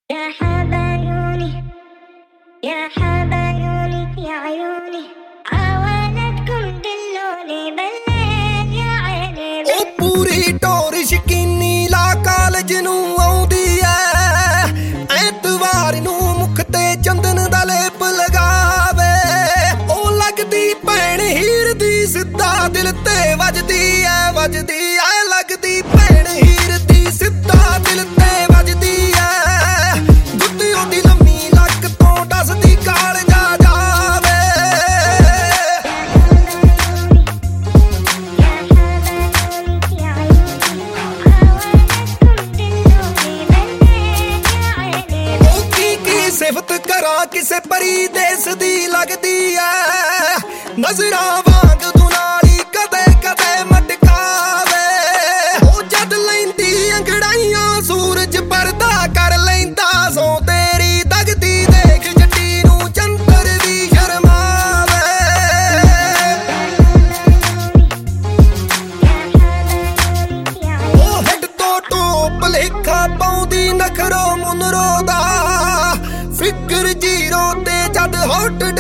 يا حبايوني يا حبايوني يا عيوني عوالتكم دلوني بالليل يا عيني ਉਹ ਪੂਰੀ ਟੋਰ ਸ਼ਕੀਨੀ ਲਾ ਕਾਲਜ ਨੂੰ ਆਉਂਦੀ ਐ ਐਤਵਾਰ ਨੂੰ ਮੁਖ ਤੇ ਚੰਦਨ ਦਾ ਲੇਪ ਲਗਾਵੇ ਉਹ ਲੱਗਦੀ ਭੈਣ ਹੀਰ ਦੀ ਸਿੱਧਾ ਦਿਲ ਤੇ ਵੱਜਦੀ ਐ ਲੱਗਦੀ ਭੈਣ ਹੀਰ ਦੀ ਸਿੱਧਾ ਦਿਲ ਤੇ ਵੱਜਦੀ ਐ ਗੁੱਤੀ ਉਹਦੀ ਲੰਮੀ ਲੱਕ ਤੋਂ ਦੱਸਦੀ ਕਾਲਜਾ ਜਾਵੇ ਸਿਫਤ ਕਰਾਂ ਕਿਸੇ ਪਰਦੇਸ ਦੀ ਲੱਗਦੀ ਐ ਨਜ਼ਰਾਂ ਵਾਂਗ ਦੁਨਾਲੀ ਕਦੇ ਕਦੇ ਮਟਕਾਵੇ ਉਹ ਜਦ ਲੈਂਦੀ ਅੰਗੜਾਈਆਂ ਸੂਰਜ ਪਰਦਾ ਕਰ ਲੈਂਦਾ ਸੋ ਤੇਰੀ ਦਗਦੀ ਦੇਖ ਜੱਟੀ ਨੂੰ ਚੰਦਰ ਵੀ ਸ਼ਰਮਾਵੇ ਉਹ ਹੈਡ ਤੋਂ ਟੋਪ ਲੇਖਾ ਪਾਉਂਦੀ ਨਖਰੋ ਮੁਨਰੋ ਦਾ ਫਿਕਰ ਜੀਰੋ ਤੇ ਜਦ ਹੌਟ